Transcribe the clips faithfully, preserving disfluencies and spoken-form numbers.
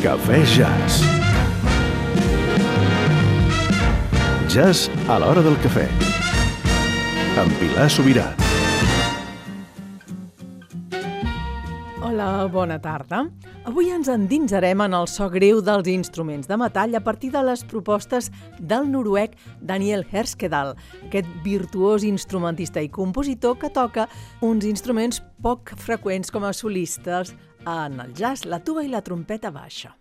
Cafè Jazz. Jazz a l'hora del cafè. Amb Pilar Sobirà. Hola, bona tarda. Avui ens endinsarem en el so greu dels instruments de metall a partir de les propostes del noruec Daniel Herskedal, aquest virtuós instrumentista i compositor que toca uns instruments poc freqüents com a solistes en el jazz, la tuba i la trompeta baixa.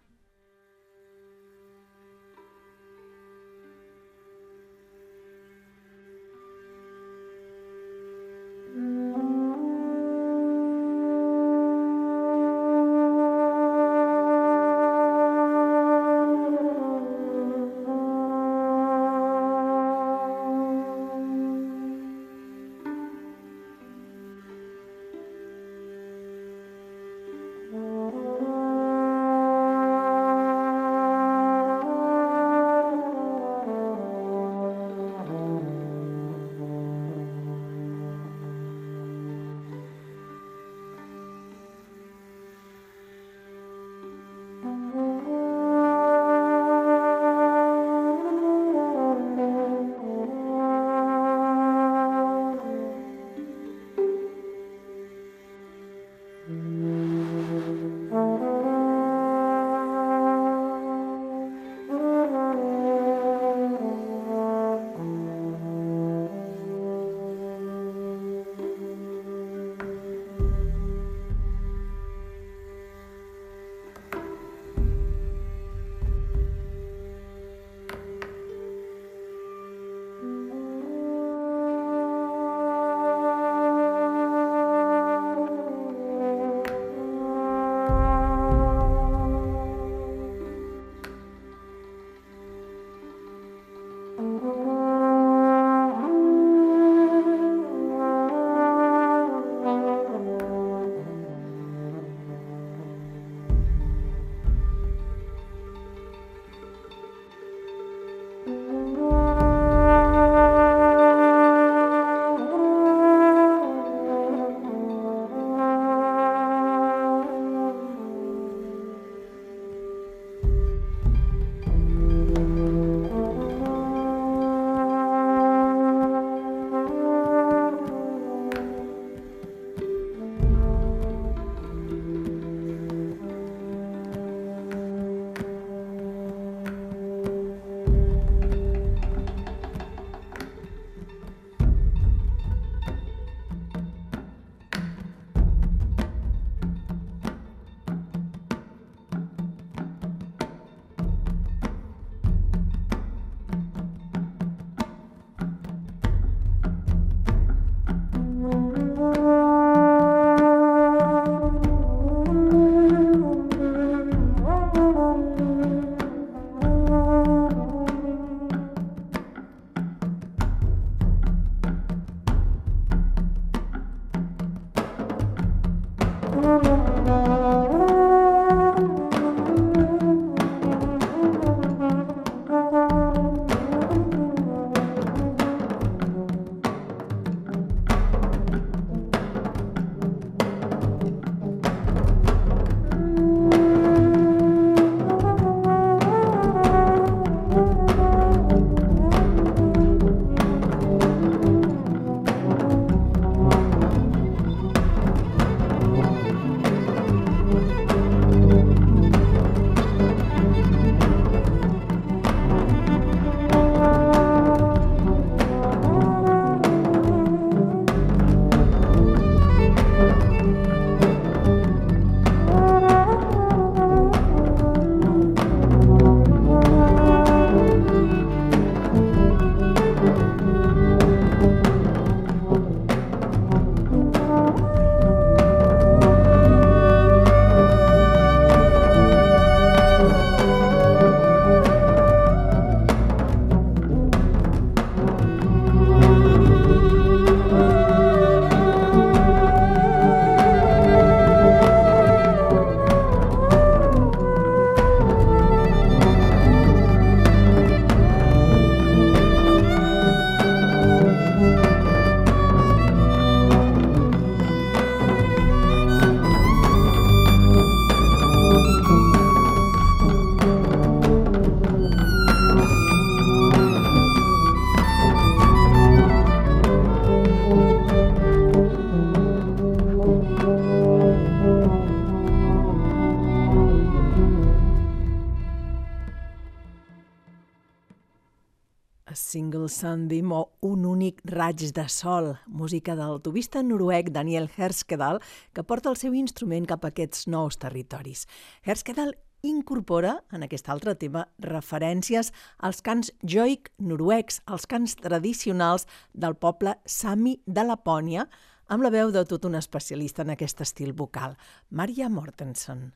Single Sunbeam o Un únic raig de sol, música del tubista noruec Daniel Herskedal, que porta el seu instrument cap a aquests nous territoris. Herskedal incorpora, en aquest altre tema, referències als cants joic noruecs, als cants tradicionals del poble Sami de Lapònia, amb la veu de tot un especialista en aquest estil vocal, Maria Mortensen.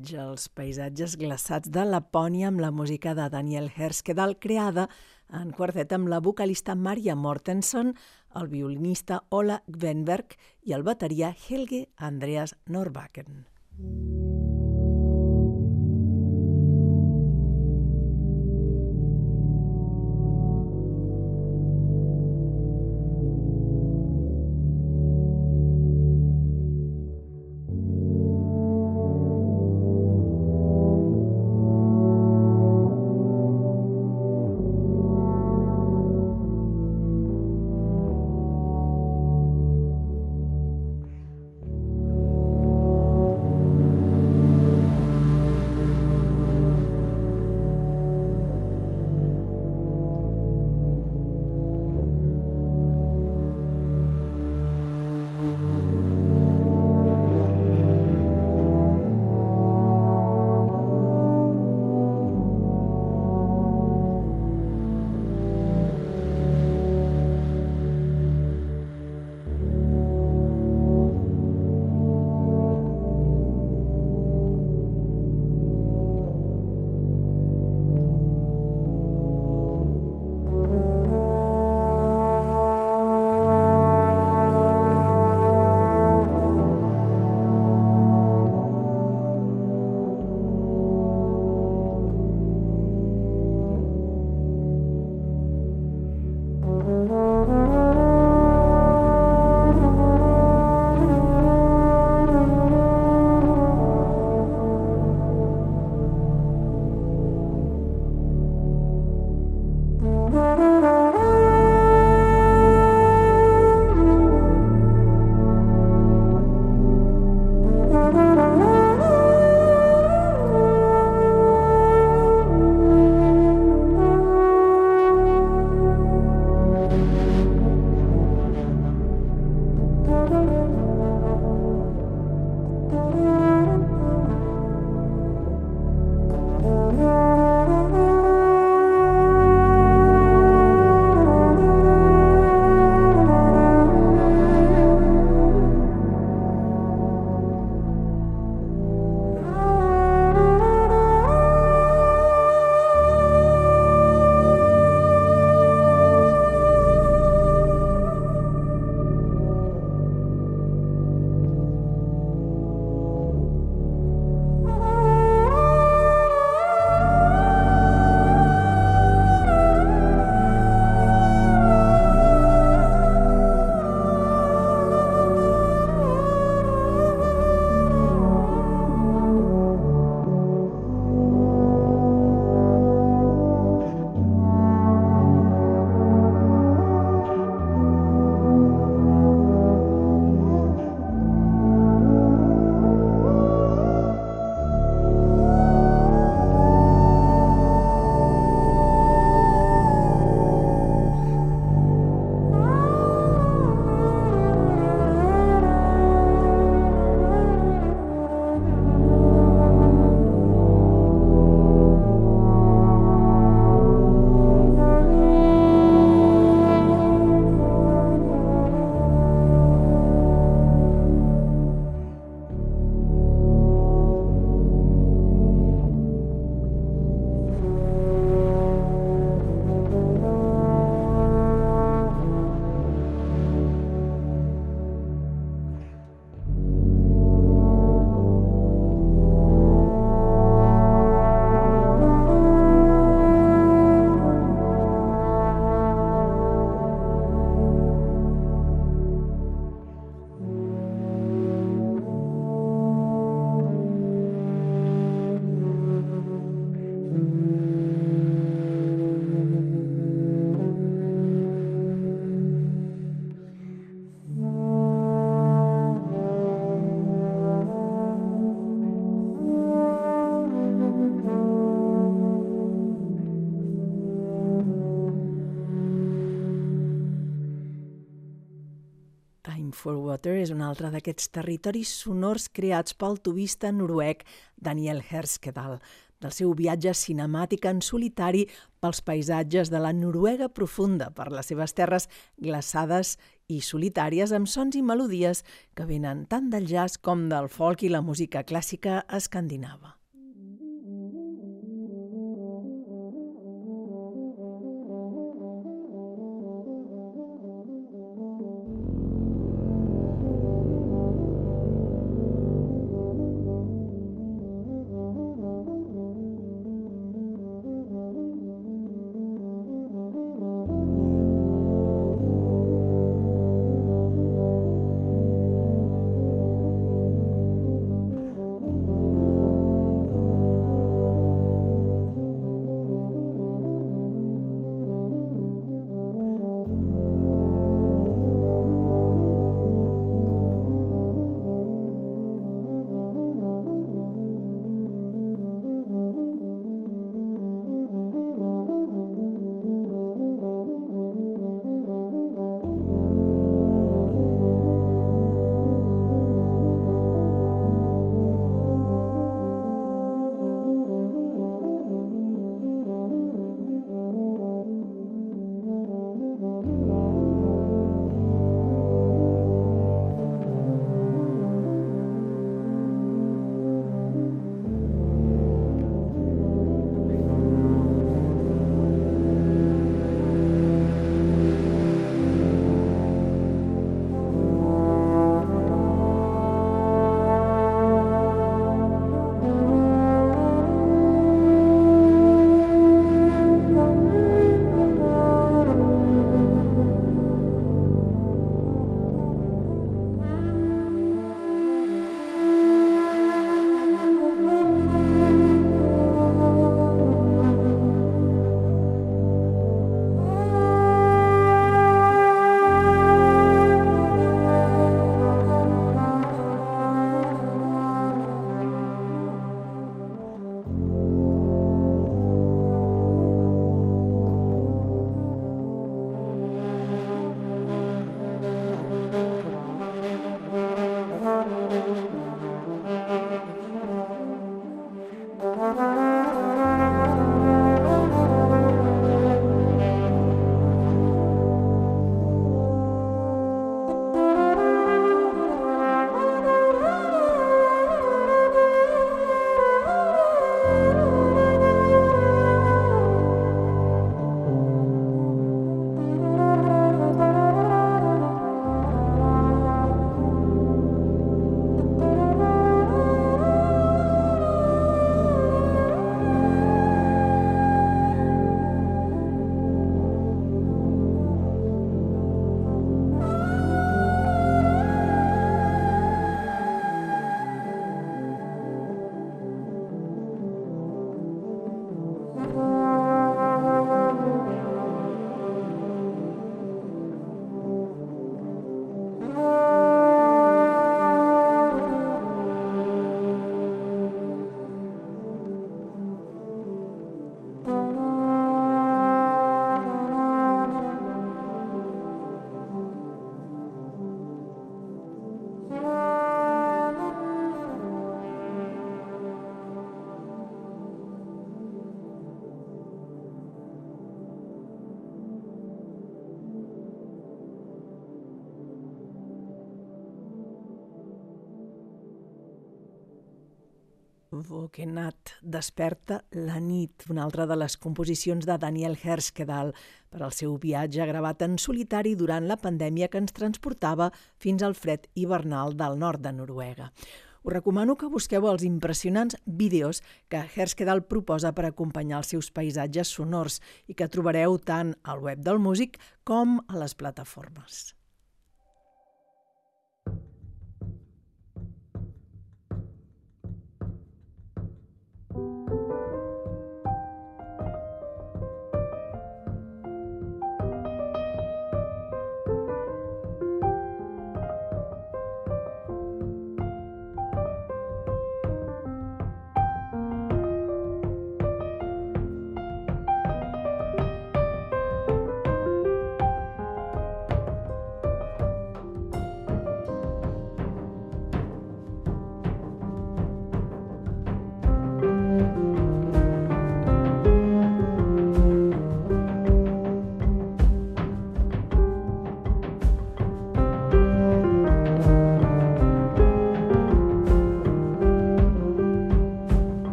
paisatge, els paisatges glaçats de Lapònia amb la música de Daniel Herskedal, creada en quartet amb la vocalista Maria Mortensen, el violinista Ola Gvenberg i el bateria Helge Andreas Norbakken. for Water és un altre d'aquests territoris sonors creats pel tubista noruec Daniel Herskedal, del seu viatge cinemàtic en solitari pels paisatges de la Noruega profunda, per les seves terres glaçades i solitàries amb sons i melodies que venen tant del jazz com del folk i la música clàssica escandinava. Wokenat, Desperta la nit, una altra de les composicions de Daniel Herskedal per al seu viatge gravat en solitari durant la pandèmia que ens transportava fins al fred hivernal del nord de Noruega. Us recomano que busqueu els impressionants vídeos que Herskedal proposa per acompanyar els seus paisatges sonors i que trobareu tant al web del músic com a les plataformes.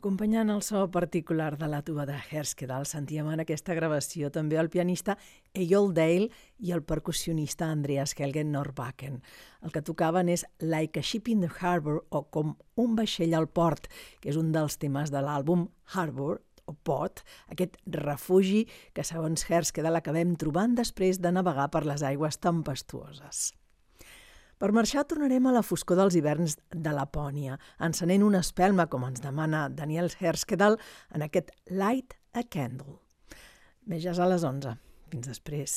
Acompanyant el so particular de la tuba de Herskedal, sentíem en aquesta gravació també el pianista Eyjolf Dale i el percussionista Andreas Helge Norbakken. El que tocaven és Like a Ship in the Harbor, o Com un vaixell al port, que és un dels temes de l'àlbum Harbor, o Port, aquest refugi que, segons Herskedal, acabem trobant després de navegar per les aigües tempestuoses. Per marxar tornarem a la foscor dels hiverns de Lapònia, encenent una espelma, com ens demana Daniel Herskedal, en aquest Light a Candle. Veges a les onze. Fins després.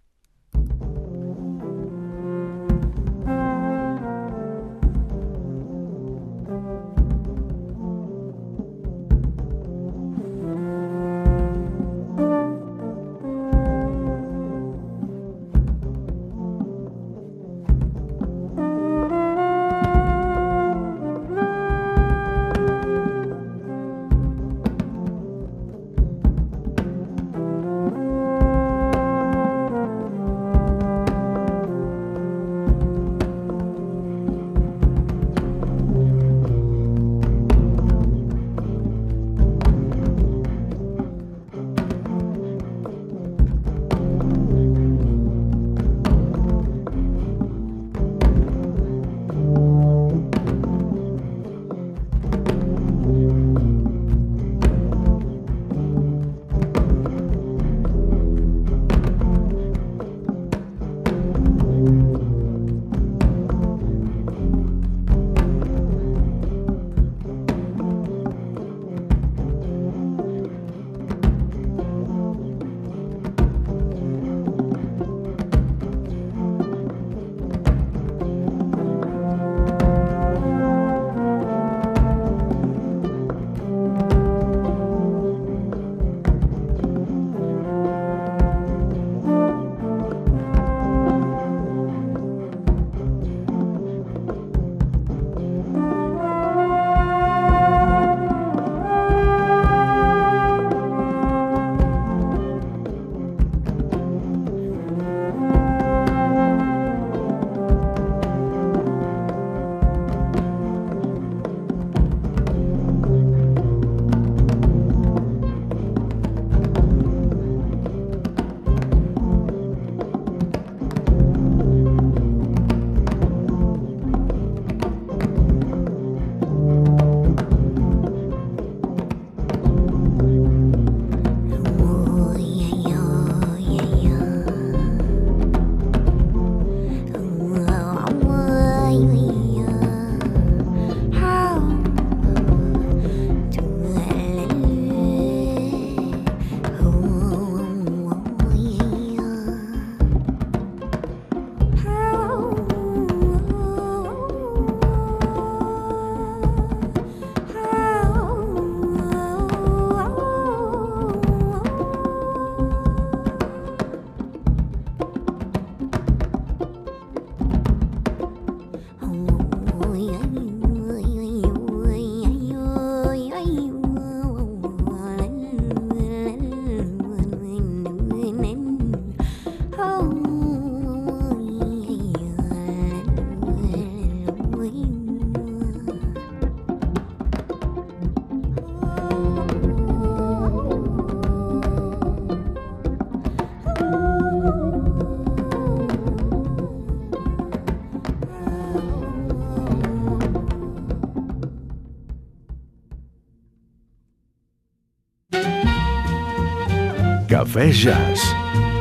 Cafè Jazz.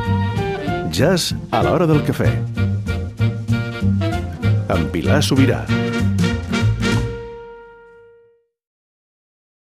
Jazz a l'hora del cafè. Amb Pilar Sobirà.